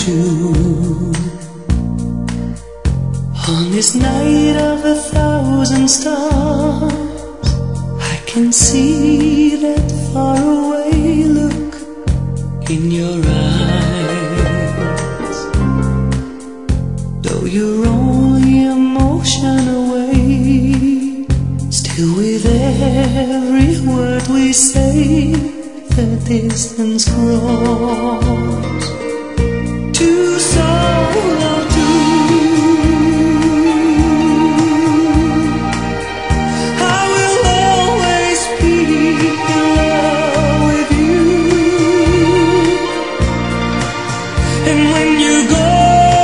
lose you. On this night of 1,000 stars, I can see that faraway look in your eyes. Though you're only a motion away, still with every word we say, the distance grows to solitude. I will always be in love with you, and when you go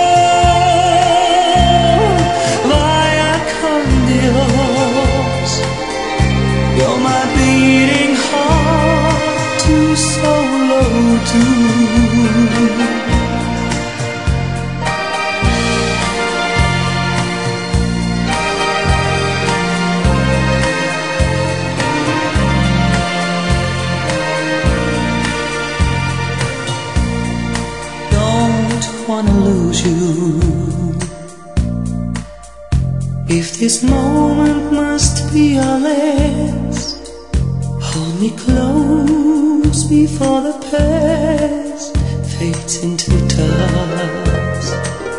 via con Dios, you're my beating heart too solo too. Wanna lose you. If this moment must be our last, hold me close before the past fades into dust.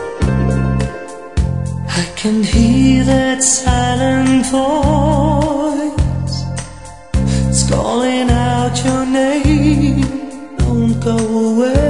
I can hear that silent voice, it's calling out your name. Don't go away.